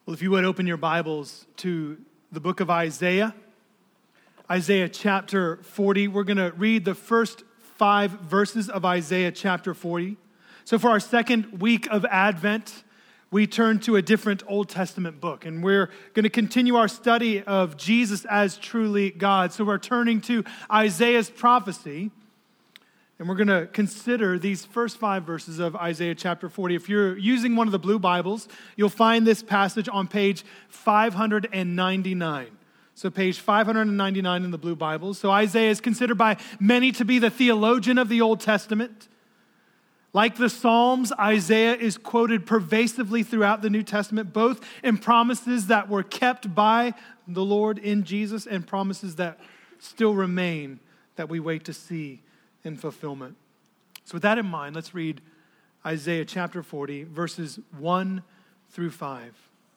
Well, if you would open your Bibles to the book of Isaiah, Isaiah chapter 40. We're going to read the first 5 verses of Isaiah chapter 40. So for our second week of Advent, we turn to a different Old Testament book, and we're going to continue our study of Jesus as truly God. So we're turning to Isaiah's prophecy, and we're going to consider these first 5 verses of Isaiah chapter 40. If you're using one of the blue Bibles, you'll find this passage on page 599. So page 599 in the blue Bibles. So Isaiah is considered by many to be the theologian of the Old Testament. Like the Psalms, Isaiah is quoted pervasively throughout the New Testament, both in promises that were kept by the Lord in Jesus and promises that still remain that we wait to see in fulfillment. So with that in mind, let's read Isaiah chapter 40, verses 1 through 5.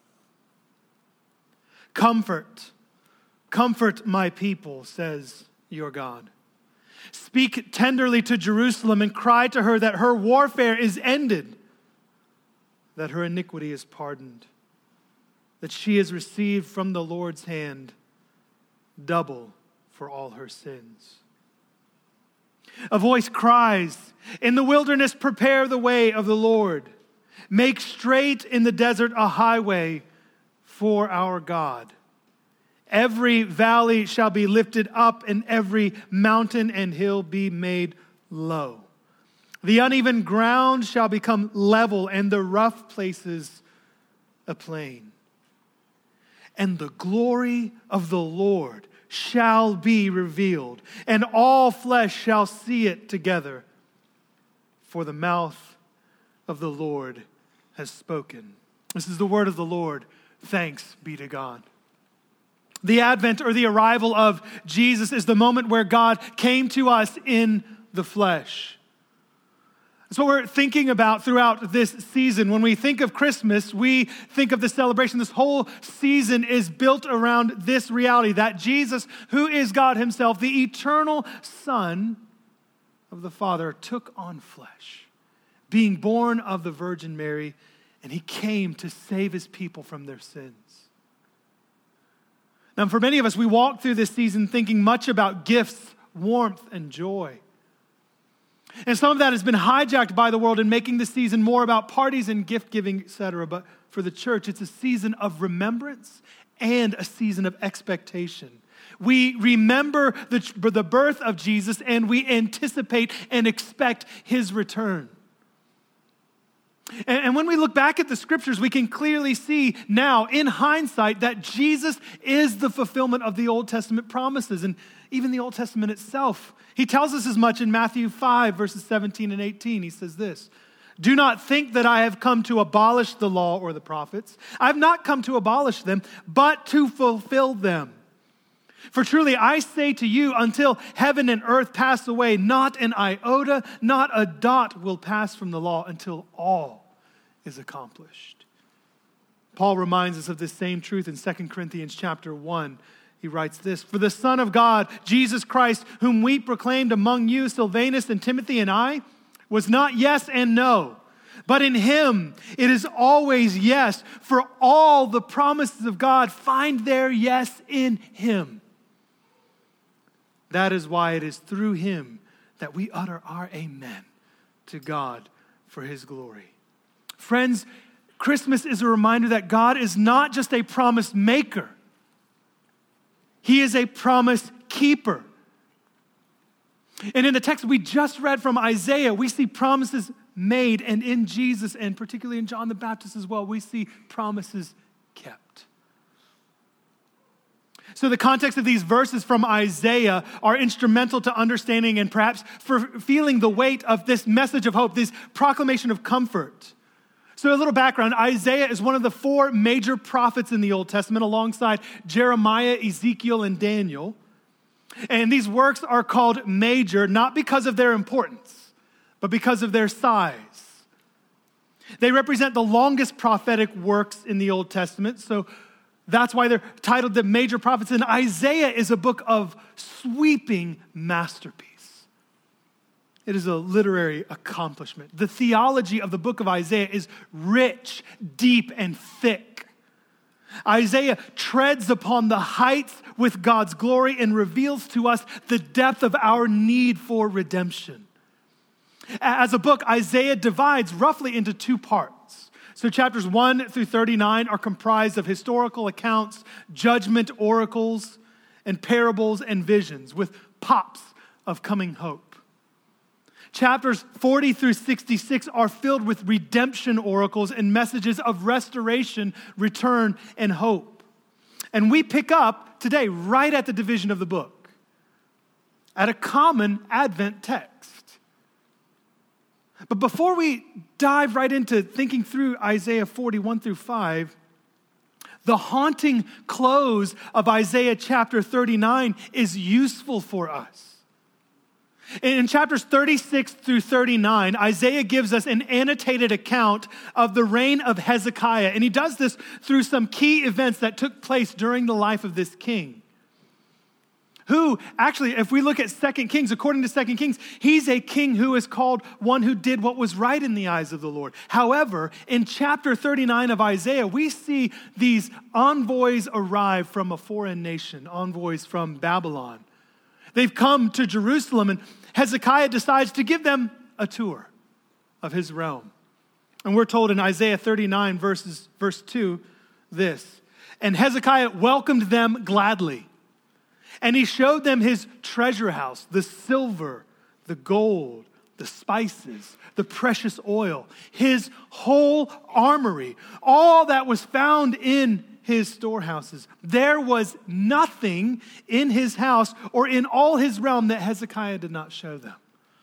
Comfort my people, says your God. Speak tenderly to Jerusalem and cry to her that her warfare is ended, that her iniquity is pardoned, that she has received from the Lord's hand double for all her sins. A voice cries, in the wilderness prepare the way of the Lord. Make straight in the desert a highway for our God. Every valley shall be lifted up, and every mountain and hill be made low. The uneven ground shall become level, and the rough places a plain. And the glory of the Lord shall be revealed, and all flesh shall see it together. For the mouth of the Lord has spoken. This is the word of the Lord. Thanks be to God. The advent or the arrival of Jesus is the moment where God came to us in the flesh. That's what we're thinking about throughout this season. When we think of Christmas, we think of the celebration. This whole season is built around this reality that Jesus, who is God himself, the eternal Son of the Father, took on flesh, being born of the Virgin Mary, and he came to save his people from their sins. Now, for many of us, we walk through this season thinking much about gifts, warmth, and joy. And some of that has been hijacked by the world in making the season more about parties and gift giving, etc. But for the church, it's a season of remembrance and a season of expectation. We remember the birth of Jesus, and we anticipate and expect his return. And when we look back at the scriptures, we can clearly see now, in hindsight, that Jesus is the fulfillment of the Old Testament promises, and even the Old Testament itself. He tells us as much in Matthew 5, verses 17 and 18. He says this, "Do not think that I have come to abolish the law or the prophets. I have not come to abolish them, but to fulfill them. For truly I say to you, until heaven and earth pass away, not an iota, not a dot will pass from the law until all is accomplished." Paul reminds us of this same truth in 2 Corinthians chapter 1. He writes this, "For the Son of God, Jesus Christ, whom we proclaimed among you, Silvanus and Timothy and I, was not yes and no, but in him it is always yes, for all the promises of God find their yes in him. That is why it is through him that we utter our amen to God for his glory." Friends, Christmas is a reminder that God is not just a promise maker. He is a promise keeper. And in the text we just read from Isaiah, we see promises made, and in Jesus, and particularly in John the Baptist as well, we see promises kept. So the context of these verses from Isaiah are instrumental to understanding and perhaps for feeling the weight of this message of hope, this proclamation of comfort. So a little background, Isaiah is one of the 4 major prophets in the Old Testament alongside Jeremiah, Ezekiel, and Daniel. And these works are called major, not because of their importance, but because of their size. They represent the longest prophetic works in the Old Testament, so that's why they're titled the major prophets. And Isaiah is a book of sweeping masterpiece. It is a literary accomplishment. The theology of the book of Isaiah is rich, deep, and thick. Isaiah treads upon the heights with God's glory and reveals to us the depth of our need for redemption. As a book, Isaiah divides roughly into two parts. So chapters 1 through 39 are comprised of historical accounts, judgment oracles, and parables and visions with pops of coming hope. Chapters 40 through 66 are filled with redemption oracles and messages of restoration, return, and hope. And we pick up today right at the division of the book, at a common Advent text. But before we dive right into thinking through Isaiah 41 through 5, the haunting close of Isaiah chapter 39 is useful for us. In chapters 36 through 39, Isaiah gives us an annotated account of the reign of Hezekiah, and he does this through some key events that took place during the life of this king. Who, actually, if we look at 2 Kings, according to 2 Kings, he's a king who is called one who did what was right in the eyes of the Lord. However, in chapter 39 of Isaiah, we see these envoys arrive from a foreign nation, envoys from Babylon. They've come to Jerusalem, and Hezekiah decides to give them a tour of his realm. And we're told in Isaiah 39, verse 2, this: "And Hezekiah welcomed them gladly, and he showed them his treasure house, the silver, the gold, the spices, the precious oil, his whole armory, all that was found in his storehouses. There was nothing in his house or in all his realm that Hezekiah did not show them."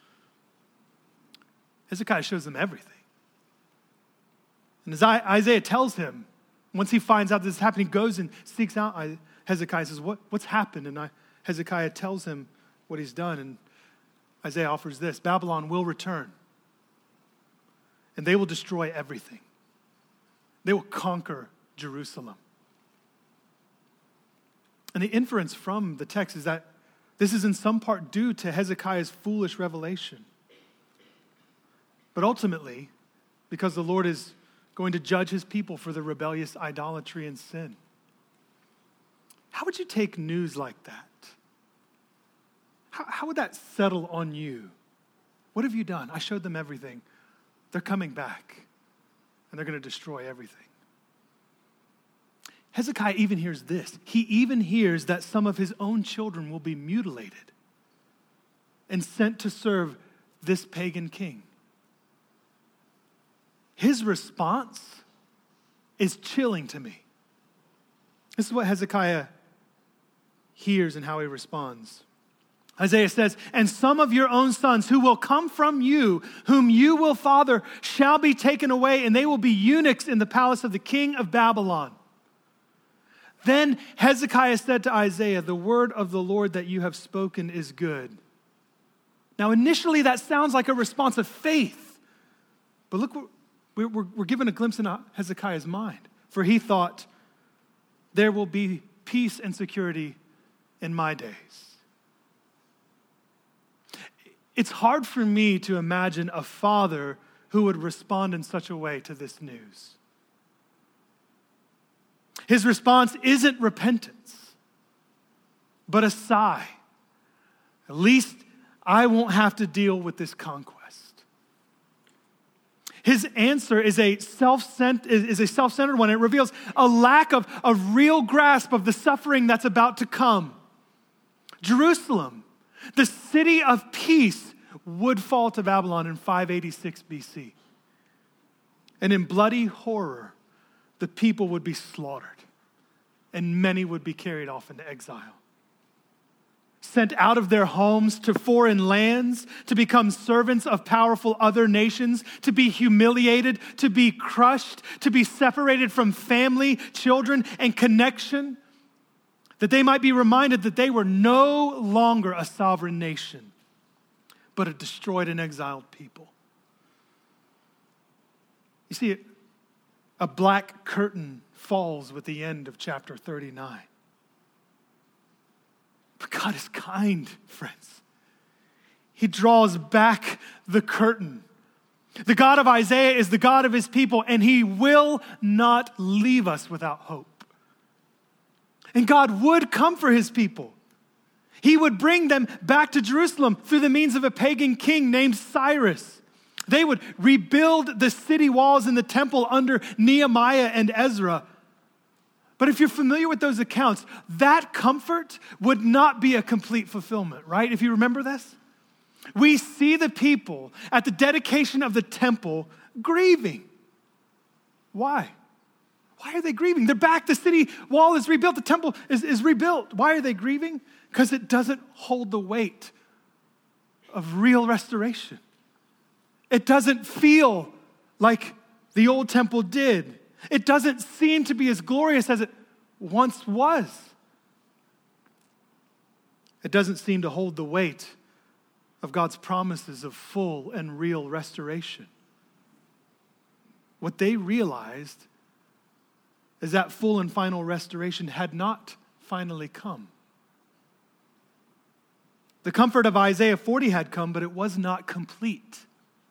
Hezekiah shows them everything. And as Isaiah tells him, once he finds out this is happening, he goes and seeks out Hezekiah, says, what's happened? And Hezekiah tells him what he's done. And Isaiah offers this: Babylon will return, and they will destroy everything. They will conquer Jerusalem. And the inference from the text is that this is in some part due to Hezekiah's foolish revelation. But ultimately, because the Lord is going to judge his people for their rebellious idolatry and sin. How would you take news like that? How would that settle on you? What have you done? I showed them everything. They're coming back, and they're going to destroy everything. Hezekiah even hears this. He even hears that some of his own children will be mutilated and sent to serve this pagan king. His response is chilling to me. This is what Hezekiah hears and how he responds. Isaiah says, "And some of your own sons who will come from you, whom you will father, shall be taken away, and they will be eunuchs in the palace of the king of Babylon." Then Hezekiah said to Isaiah, "The word of the Lord that you have spoken is good." Now, initially, that sounds like a response of faith. But look, we're given a glimpse into Hezekiah's mind. For he thought, there will be peace and security in my days. It's hard for me to imagine a father who would respond in such a way to this news. His response isn't repentance, but a sigh. At least I won't have to deal with this conquest. His answer is a self-centered one. It reveals a lack of a real grasp of the suffering that's about to come. Jerusalem, the city of peace, would fall to Babylon in 586 BC. And in bloody horror, the people would be slaughtered, and many would be carried off into exile. Sent out of their homes to foreign lands to become servants of powerful other nations, to be humiliated, to be crushed, to be separated from family, children, and connection, that they might be reminded that they were no longer a sovereign nation, but a destroyed and exiled people. You see, a black curtain falls with the end of chapter 39. But God is kind, friends. He draws back the curtain. The God of Isaiah is the God of his people, and he will not leave us without hope. And God would comfort his people. He would bring them back to Jerusalem through the means of a pagan king named Cyrus. They would rebuild the city walls and the temple under Nehemiah and Ezra. But if you're familiar with those accounts, that comfort would not be a complete fulfillment, right? If you remember this, we see the people at the dedication of the temple grieving. Why? Why are they grieving? They're back. The city wall is rebuilt. The temple is rebuilt. Why are they grieving? Because it doesn't hold the weight of real restoration. It doesn't feel like the old temple did. It doesn't seem to be as glorious as it once was. It doesn't seem to hold the weight of God's promises of full and real restoration. What they realized is that full and final restoration had not finally come. The comfort of Isaiah 40 had come, but it was not complete.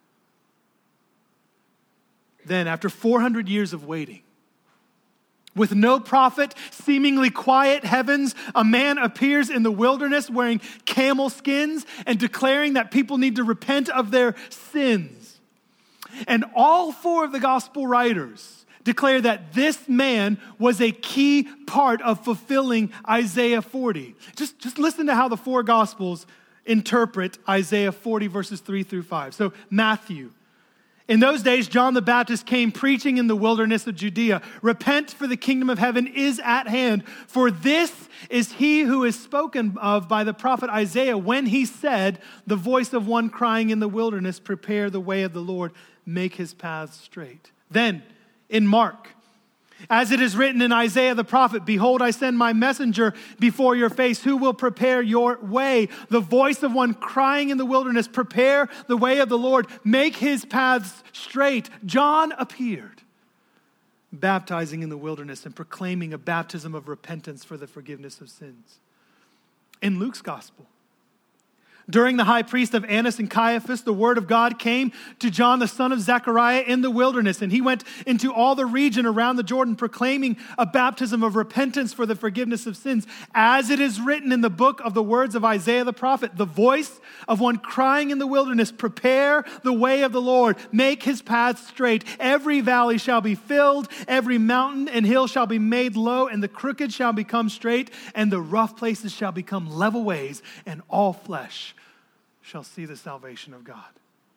Then, after 400 years of waiting, with no prophet, seemingly quiet heavens, a man appears in the wilderness wearing camel skins and declaring that people need to repent of their sins. And all four of the gospel writers declare that this man was a key part of fulfilling Isaiah 40. Just listen to how the four gospels interpret Isaiah 40 verses 3 through 5. So Matthew. In those days, John the Baptist came preaching in the wilderness of Judea. Repent, for the kingdom of heaven is at hand. For this is he who is spoken of by the prophet Isaiah when he said, the voice of one crying in the wilderness, prepare the way of the Lord, make his paths straight. Then in Mark, as it is written in Isaiah the prophet, behold, I send my messenger before your face, who will prepare your way. The voice of one crying in the wilderness, prepare the way of the Lord, make his paths straight. John appeared, baptizing in the wilderness and proclaiming a baptism of repentance for the forgiveness of sins. In Luke's gospel, during the high priest of Annas and Caiaphas, the word of God came to John, the son of Zechariah, in the wilderness. And he went into all the region around the Jordan, proclaiming a baptism of repentance for the forgiveness of sins. As it is written in the book of the words of Isaiah the prophet, the voice of one crying in the wilderness, prepare the way of the Lord, make his paths straight. Every valley shall be filled, every mountain and hill shall be made low, and the crooked shall become straight, and the rough places shall become level ways, and all flesh shall see the salvation of God.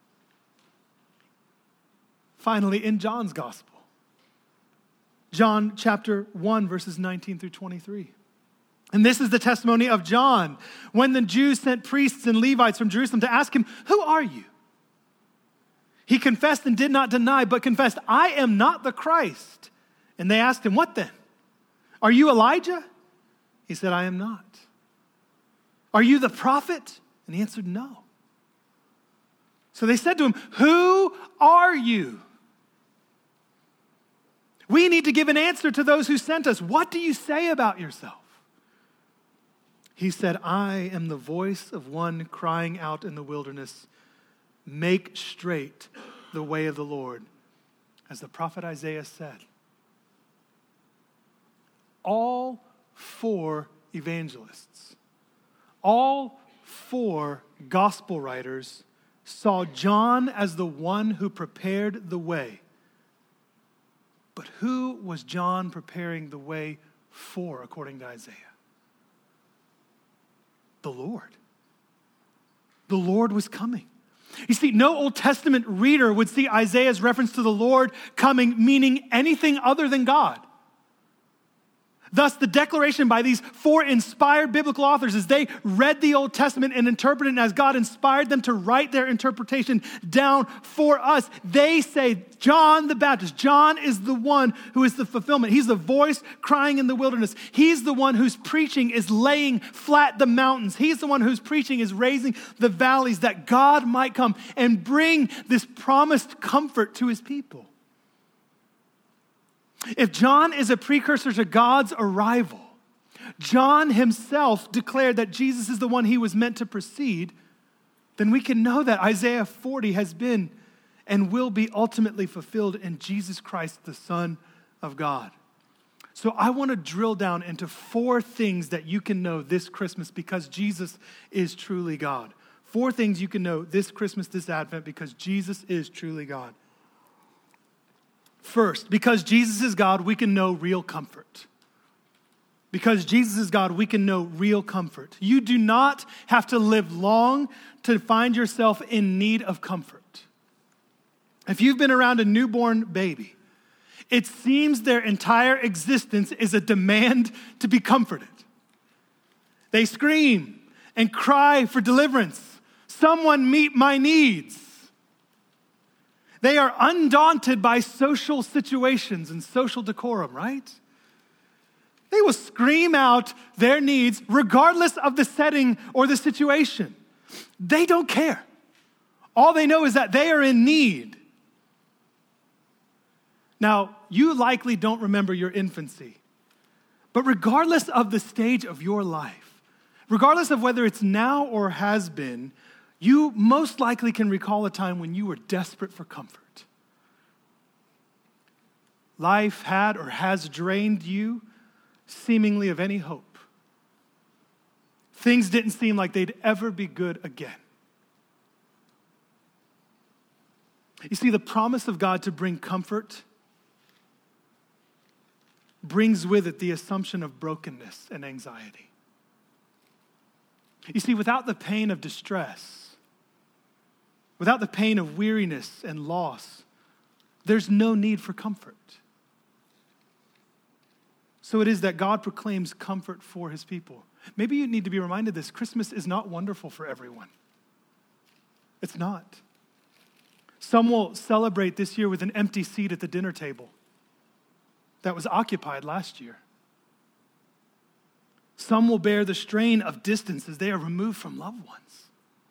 Finally, in John's gospel, John chapter 1, verses 19 through 23. And this is the testimony of John when the Jews sent priests and Levites from Jerusalem to ask him, who are you? He confessed and did not deny, but confessed, I am not the Christ. And they asked him, what then? Are you Elijah? He said, I am not. Are you the prophet? And he answered, no. So they said to him, who are you? We need to give an answer to those who sent us. What do you say about yourself? He said, I am the voice of one crying out in the wilderness, make straight the way of the Lord, as the prophet Isaiah said. All four evangelists, all four gospel writers saw John as the one who prepared the way. But who was John preparing the way for, according to Isaiah? The Lord. The Lord was coming. You see, no Old Testament reader would see Isaiah's reference to the Lord coming meaning anything other than God. Thus, the declaration by these four inspired biblical authors as they read the Old Testament and interpreted it as God inspired them to write their interpretation down for us. They say, John the Baptist, John is the one who is the fulfillment. He's the voice crying in the wilderness. He's the one whose preaching is laying flat the mountains. He's the one whose preaching is raising the valleys, that God might come and bring this promised comfort to his people. If John is a precursor to God's arrival, John himself declared that Jesus is the one he was meant to precede, then we can know that Isaiah 40 has been and will be ultimately fulfilled in Jesus Christ, the Son of God. So I want to drill down into 4 things that you can know this Christmas because Jesus is truly God. 4 things you can know this Christmas, this Advent, because Jesus is truly God. First, because Jesus is God, we can know real comfort. Because Jesus is God, we can know real comfort. You do not have to live long to find yourself in need of comfort. If you've been around a newborn baby, it seems their entire existence is a demand to be comforted. They scream and cry for deliverance. Someone meet my needs. They are undaunted by social situations and social decorum, right? They will scream out their needs regardless of the setting or the situation. They don't care. All they know is that they are in need. Now, you likely don't remember your infancy, but regardless of the stage of your life, regardless of whether it's now or has been, you most likely can recall a time when you were desperate for comfort. Life had or has drained you seemingly of any hope. Things didn't seem like they'd ever be good again. You see, the promise of God to bring comfort brings with it the assumption of brokenness and anxiety. You see, without the pain of distress, without the pain of weariness and loss, there's no need for comfort. So it is that God proclaims comfort for his people. Maybe you need to be reminded this. Christmas is not wonderful for everyone. It's not. Some will celebrate this year with an empty seat at the dinner table that was occupied last year. Some will bear the strain of distance as they are removed from loved ones.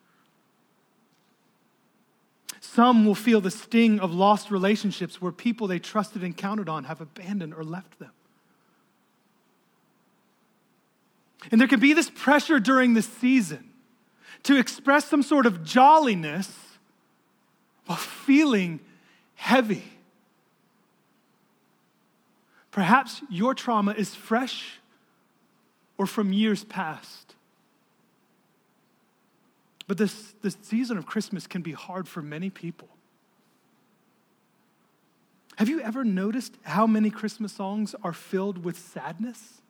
Some will feel the sting of lost relationships where people they trusted and counted on have abandoned or left them. And there can be this pressure during this season to express some sort of jolliness while feeling heavy. Perhaps your trauma is fresh or from years past. But this season of Christmas can be hard for many people. Have you ever noticed how many Christmas songs are filled with sadness,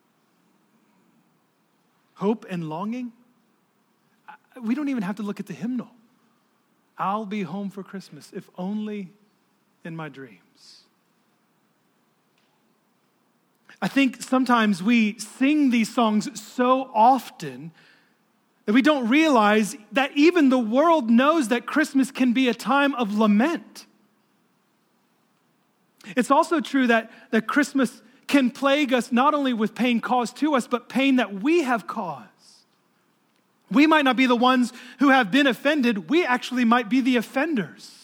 hope, and longing? We don't even have to look at the hymnal. I'll be home for Christmas, if only in my dreams. I think sometimes we sing these songs so often that we don't realize that even the world knows that Christmas can be a time of lament. It's also true that Christmas can plague us not only with pain caused to us, but pain that we have caused. We might not be the ones who have been offended. We actually might be the offenders.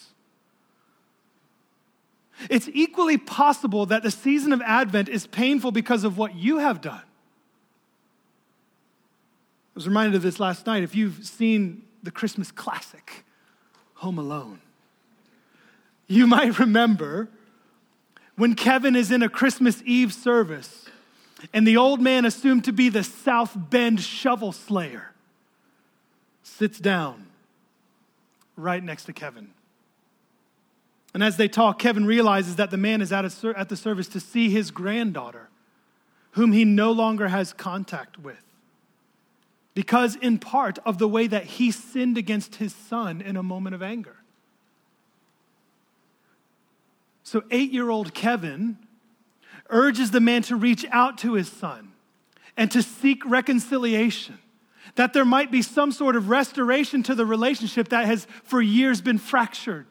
It's equally possible that the season of Advent is painful because of what you have done. I was reminded of this last night. If you've seen the Christmas classic, Home Alone, you might remember when Kevin is in a Christmas Eve service and the old man assumed to be the South Bend shovel slayer sits down right next to Kevin. And as they talk, Kevin realizes that the man is at the service to see his granddaughter, whom he no longer has contact with, because in part of the way that he sinned against his son in a moment of anger. So 8-year-old Kevin urges the man to reach out to his son and to seek reconciliation, that there might be some sort of restoration to the relationship that has for years been fractured.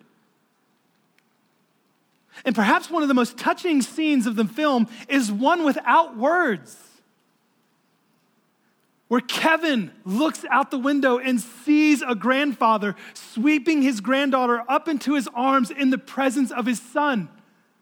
And perhaps one of the most touching scenes of the film is one without words, where Kevin looks out the window and sees a grandfather sweeping his granddaughter up into his arms in the presence of his son.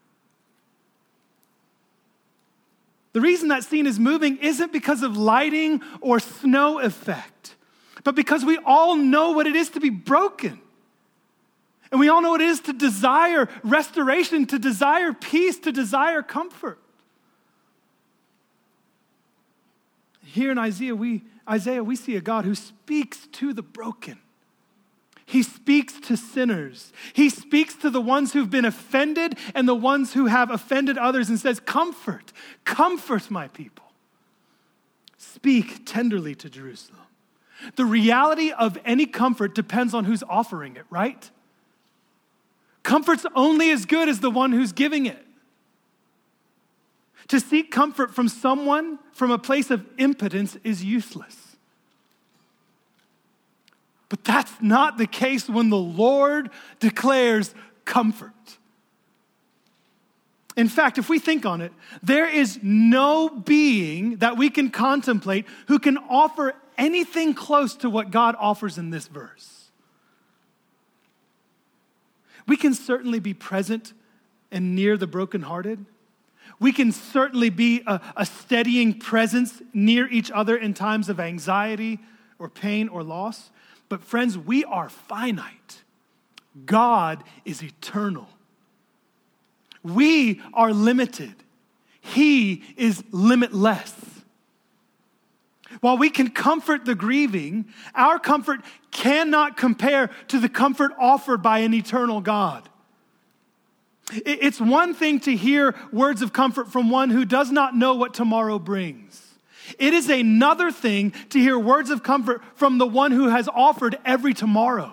The reason that scene is moving isn't because of lighting or snow effect, but because we all know what it is to be broken. And we all know what it is to desire restoration, to desire peace, to desire comfort. Here in Isaiah, we see a God who speaks to the broken. He speaks to sinners. He speaks to the ones who've been offended and the ones who have offended others and says, comfort my people. Speak tenderly to Jerusalem. The reality of any comfort depends on who's offering it, right? Comfort's only as good as the one who's giving it. To seek comfort from someone from a place of impotence is useless. But that's not the case when the Lord declares comfort. In fact, if we think on it, there is no being that we can contemplate who can offer anything close to what God offers in this verse. We can certainly be present and near the brokenhearted. We can certainly be a steadying presence near each other in times of anxiety or pain or loss. But friends, we are finite. God is eternal. We are limited. He is limitless. While we can comfort the grieving, our comfort cannot compare to the comfort offered by an eternal God. It's one thing to hear words of comfort from one who does not know what tomorrow brings. It is another thing to hear words of comfort from the one who has offered every tomorrow.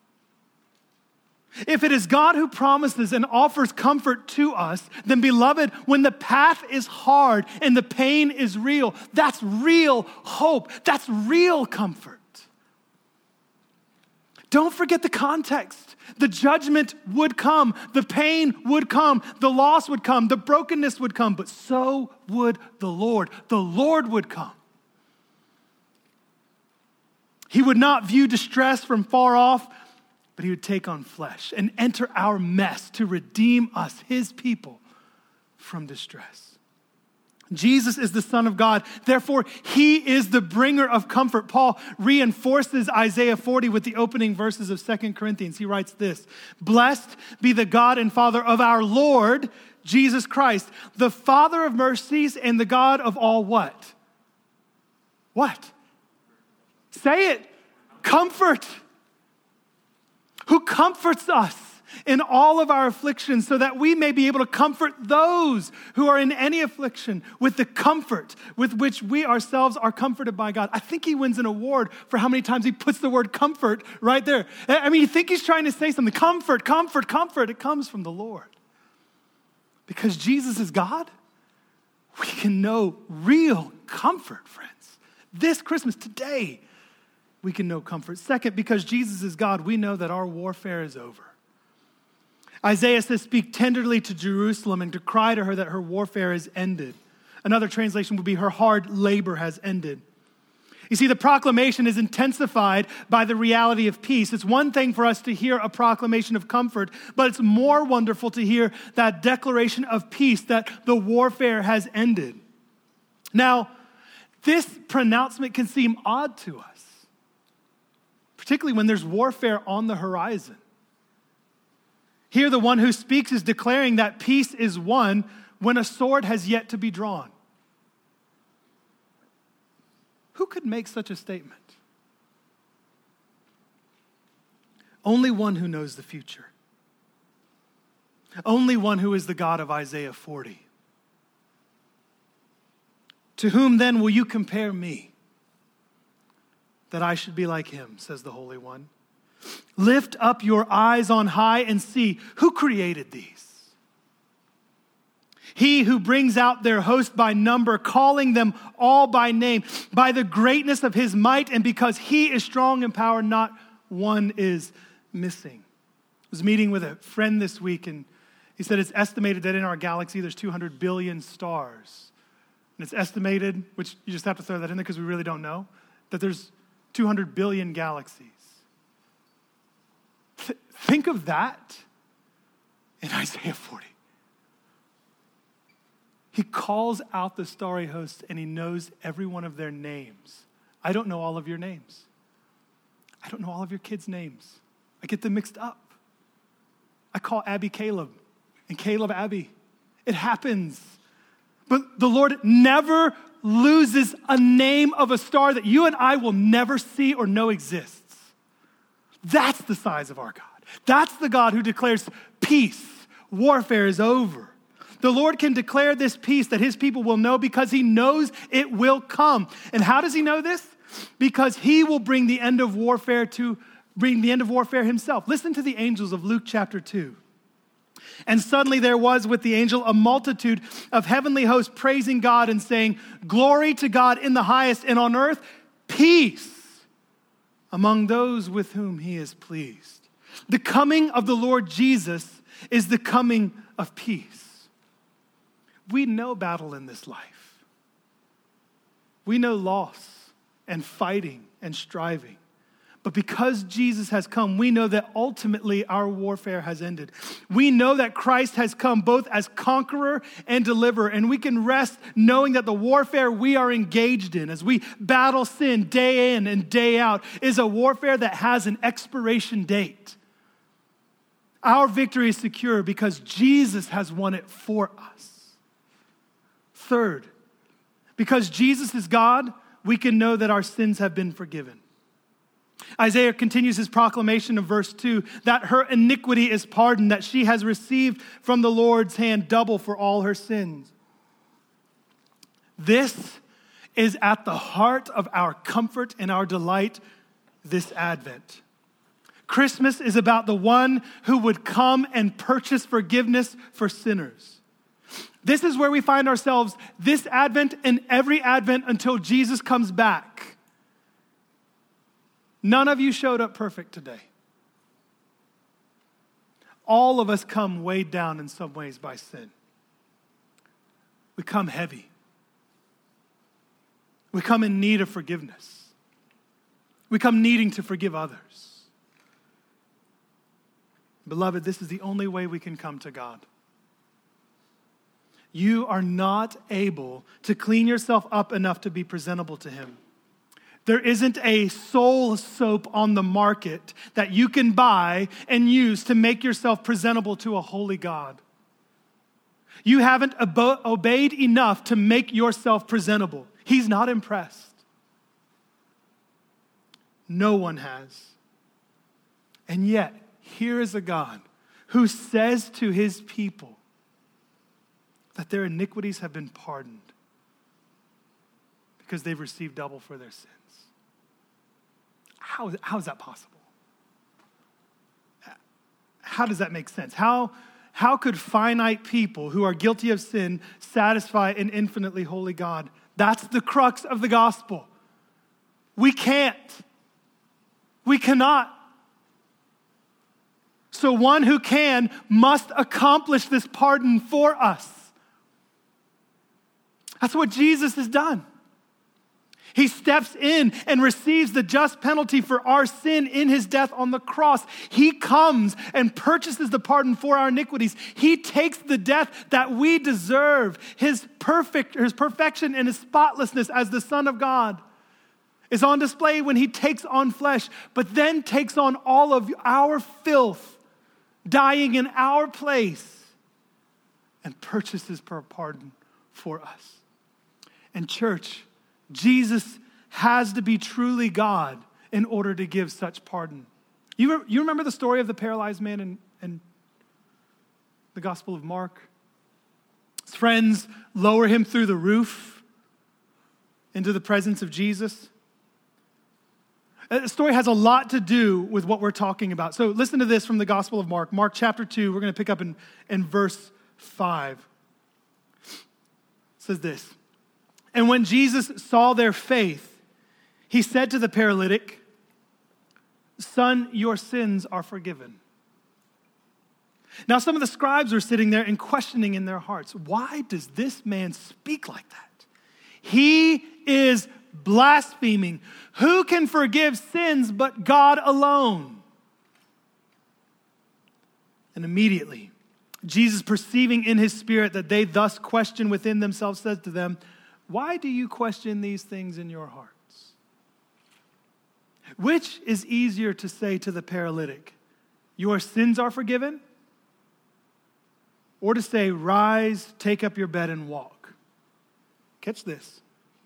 If it is God who promises and offers comfort to us, then beloved, when the path is hard and the pain is real, that's real hope. That's real comfort. Don't forget the context. The judgment would come, the pain would come, the loss would come, the brokenness would come, but so would the Lord. The Lord would come. He would not view distress from far off, but he would take on flesh and enter our mess to redeem us, his people, from distress. Jesus is the Son of God. Therefore, he is the bringer of comfort. Paul reinforces Isaiah 40 with the opening verses of 2 Corinthians. He writes this: "Blessed be the God and Father of our Lord Jesus Christ, the Father of mercies and the God of all" what? What? Say it. Comfort. Who comforts us in all of our afflictions, so that we may be able to comfort those who are in any affliction with the comfort with which we ourselves are comforted by God. I think he wins an award for how many times he puts the word comfort right there. I mean, you think he's trying to say something. Comfort, comfort, comfort. It comes from the Lord. Because Jesus is God, we can know real comfort, friends. This Christmas, today, we can know comfort. Second, because Jesus is God, we know that our warfare is over. Isaiah says, "Speak tenderly to Jerusalem and to cry to her that her warfare is ended." Another translation would be, "Her hard labor has ended." You see, the proclamation is intensified by the reality of peace. It's one thing for us to hear a proclamation of comfort, but it's more wonderful to hear that declaration of peace, that the warfare has ended. Now, this pronouncement can seem odd to us, particularly when there's warfare on the horizon. Here, the one who speaks is declaring that peace is won when a sword has yet to be drawn. Who could make such a statement? Only one who knows the future. Only one who is the God of Isaiah 40. "To whom then will you compare me, that I should be like him," says the Holy One. "Lift up your eyes on high and see who created these. He who brings out their host by number, calling them all by name, by the greatness of his might, and because he is strong in power, not one is missing." I was meeting with a friend this week, and he said it's estimated that in our galaxy there's 200 billion stars. And it's estimated, which you just have to throw that in there because we really don't know, that there's 200 billion galaxies. Think of that in Isaiah 40. He calls out the starry host and he knows every one of their names. I don't know all of your names. I don't know all of your kids' names. I get them mixed up. I call Abby Caleb and Caleb Abby. It happens. But the Lord never loses a name of a star that you and I will never see or know exists. That's the size of our God. That's the God who declares peace. Warfare is over. The Lord can declare this peace that his people will know because he knows it will come. And how does he know this? Because he will bring the end of warfare himself. Listen to the angels of Luke chapter 2. And suddenly there was with the angel a multitude of heavenly hosts praising God and saying, "Glory to God in the highest, and on earth peace among those with whom he is pleased." The coming of the Lord Jesus is the coming of peace. We know battle in this life. We know loss and fighting and striving. But because Jesus has come, we know that ultimately our warfare has ended. We know that Christ has come both as conqueror and deliverer, and we can rest knowing that the warfare we are engaged in as we battle sin day in and day out is a warfare that has an expiration date. Our victory is secure because Jesus has won it for us. Third, because Jesus is God, we can know that our sins have been forgiven. Isaiah continues his proclamation of verse 2, that her iniquity is pardoned, that she has received from the Lord's hand double for all her sins. This is at the heart of our comfort and our delight this Advent. Christmas is about the one who would come and purchase forgiveness for sinners. This is where we find ourselves this Advent and every Advent until Jesus comes back. None of you showed up perfect today. All of us come weighed down in some ways by sin. We come heavy. We come in need of forgiveness. We come needing to forgive others. Beloved, this is the only way we can come to God. You are not able to clean yourself up enough to be presentable to him. There isn't a soul soap on the market that you can buy and use to make yourself presentable to a holy God. You haven't obeyed enough to make yourself presentable. He's not impressed. No one has. And yet, here is a God who says to his people that their iniquities have been pardoned because they've received double for their sins. How is that possible? How does that make sense? How could finite people who are guilty of sin satisfy an infinitely holy God? That's the crux of the gospel. We can't. We cannot. So one who can must accomplish this pardon for us. That's what Jesus has done. He steps in and receives the just penalty for our sin in his death on the cross. He comes and purchases the pardon for our iniquities. He takes the death that we deserve. His perfection and his spotlessness as the Son of God is on display when he takes on flesh, but then takes on all of our filth, dying in our place, and purchases pardon for us. And church, Jesus has to be truly God in order to give such pardon. You remember the story of the paralyzed man in the Gospel of Mark? His friends lower him through the roof into the presence of Jesus. The story has a lot to do with what we're talking about. So listen to this from the Gospel of Mark. Mark chapter 2, we're going to pick up in verse 5. It says this. And when Jesus saw their faith, he said to the paralytic, "Son, your sins are forgiven." Now some of the scribes were sitting there and questioning in their hearts, why does this man speak like that? He is blaspheming. Who can forgive sins but God alone? And immediately, Jesus, perceiving in his spirit that they thus question within themselves, said to them, "Why do you question these things in your hearts? Which is easier to say to the paralytic, 'Your sins are forgiven'? Or to say, 'Rise, take up your bed and walk'?" Catch this.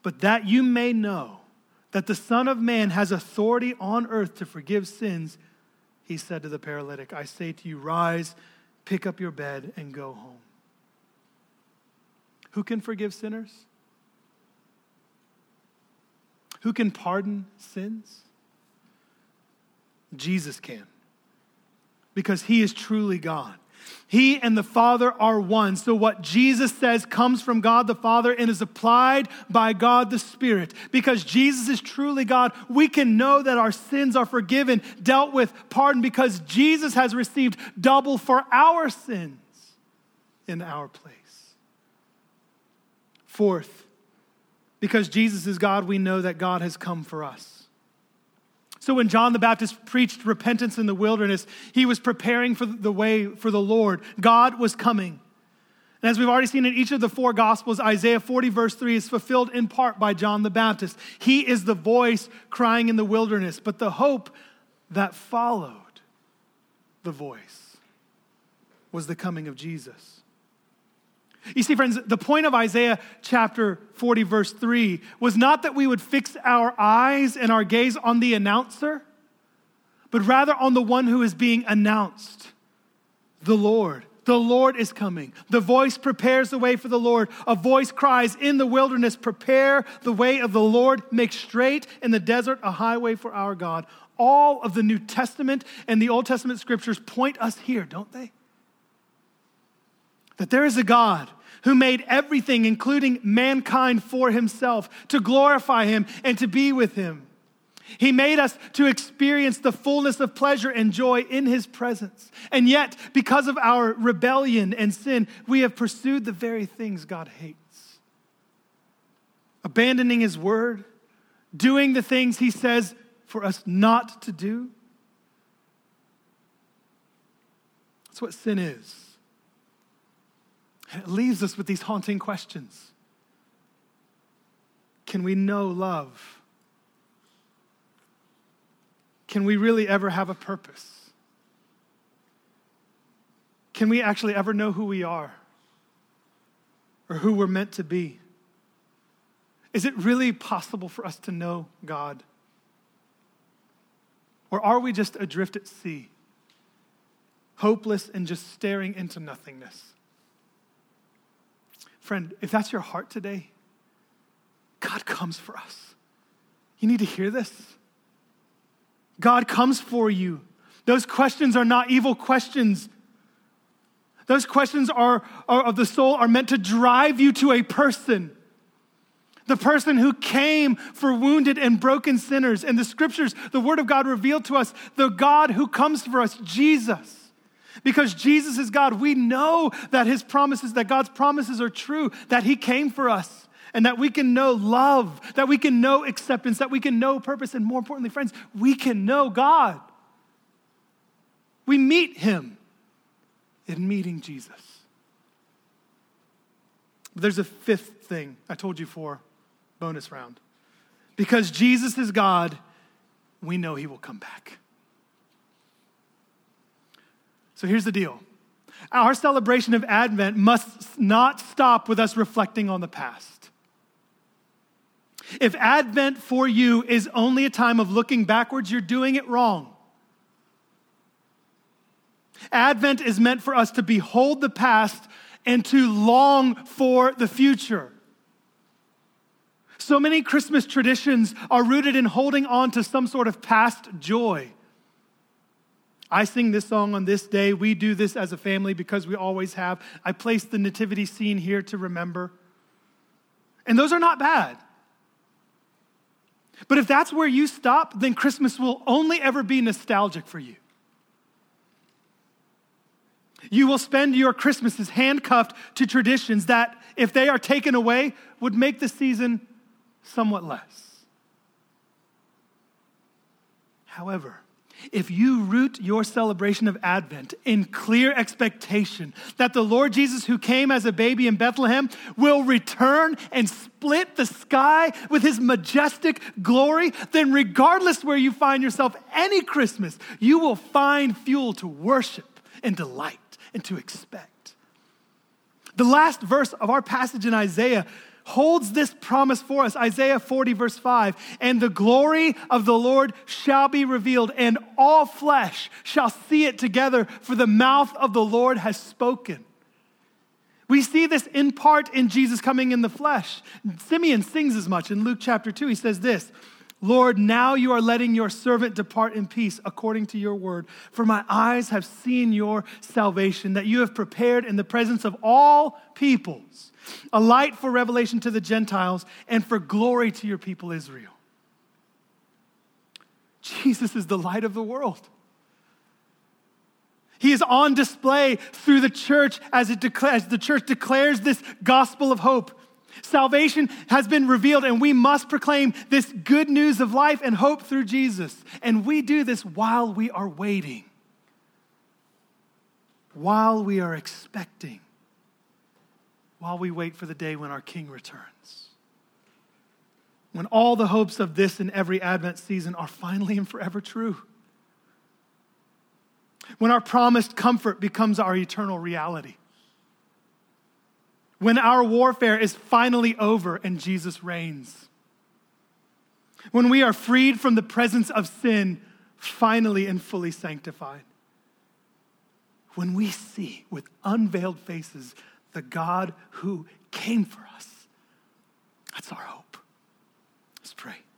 but that you may know that the Son of Man has authority on earth to forgive sins, he said to the paralytic, I say to you, rise, pick up your bed, and go home. Who can forgive sinners? Who can pardon sins? Jesus can, because he is truly God. He and the Father are one. So what Jesus says comes from God the Father and is applied by God the Spirit. Because Jesus is truly God, we can know that our sins are forgiven, dealt with, pardoned, because Jesus has received double for our sins in our place. Fourth, because Jesus is God, we know that God has come for us. So when John the Baptist preached repentance in the wilderness, he was preparing for the way for the Lord. God was coming. And as we've already seen in each of the four Gospels, Isaiah 40 verse 3 is fulfilled in part by John the Baptist. He is the voice crying in the wilderness, but the hope that followed the voice was the coming of Jesus. You see, friends, the point of Isaiah chapter 40, verse 3 was not that we would fix our eyes and our gaze on the announcer, but rather on the one who is being announced, the Lord. The Lord is coming. The voice prepares the way for the Lord. A voice cries in the wilderness, prepare the way of the Lord, make straight in the desert a highway for our God. All of the New Testament and the Old Testament scriptures point us here, don't they? That there is a God who made everything, including mankind, for himself, to glorify him and to be with him. He made us to experience the fullness of pleasure and joy in his presence. And yet, because of our rebellion and sin, we have pursued the very things God hates. Abandoning his word, doing the things he says for us not to do. That's what sin is. And it leaves us with these haunting questions. Can we know love? Can we really ever have a purpose? Can we actually ever know who we are or who we're meant to be? Is it really possible for us to know God? Or are we just adrift at sea, hopeless and just staring into nothingness? Friend, if that's your heart today, God comes for us. You need to hear this. God comes for you. Those questions are not evil questions. Those questions are of the soul are meant to drive you to a person. The person who came for wounded and broken sinners. And the scriptures, the word of God revealed to us, the God who comes for us, Jesus. Because Jesus is God, we know that his promises, that God's promises are true, that he came for us, and that we can know love, that we can know acceptance, that we can know purpose, and more importantly, friends, we can know God. We meet him in meeting Jesus. But there's a fifth thing I told you for bonus round. Because Jesus is God, we know he will come back. So here's the deal. Our celebration of Advent must not stop with us reflecting on the past. If Advent for you is only a time of looking backwards, you're doing it wrong. Advent is meant for us to behold the past and to long for the future. So many Christmas traditions are rooted in holding on to some sort of past joy. I sing this song on this day. We do this as a family because we always have. I place the nativity scene here to remember. And those are not bad. But if that's where you stop, then Christmas will only ever be nostalgic for you. You will spend your Christmases handcuffed to traditions that, if they are taken away, would make the season somewhat less. However, if you root your celebration of Advent in clear expectation that the Lord Jesus, who came as a baby in Bethlehem, will return and split the sky with his majestic glory, then regardless where you find yourself any Christmas, you will find fuel to worship and delight and to expect. The last verse of our passage in Isaiah holds this promise for us. Isaiah 40, verse 5, and the glory of the Lord shall be revealed, and all flesh shall see it together, for the mouth of the Lord has spoken. We see this in part in Jesus coming in the flesh. Simeon sings as much in Luke chapter 2. He says this, Lord, now you are letting your servant depart in peace according to your word. For my eyes have seen your salvation, that you have prepared in the presence of all peoples, a light for revelation to the Gentiles and for glory to your people Israel. Jesus is the light of the world. He is on display through the church as the church declares this gospel of hope. Salvation has been revealed, and we must proclaim this good news of life and hope through Jesus. And we do this while we are waiting, while we are expecting, while we wait for the day when our King returns. When all the hopes of this and every Advent season are finally and forever true. When our promised comfort becomes our eternal reality. When our warfare is finally over and Jesus reigns. When we are freed from the presence of sin, finally and fully sanctified. When we see with unveiled faces the God who came for us. That's our hope. Let's pray.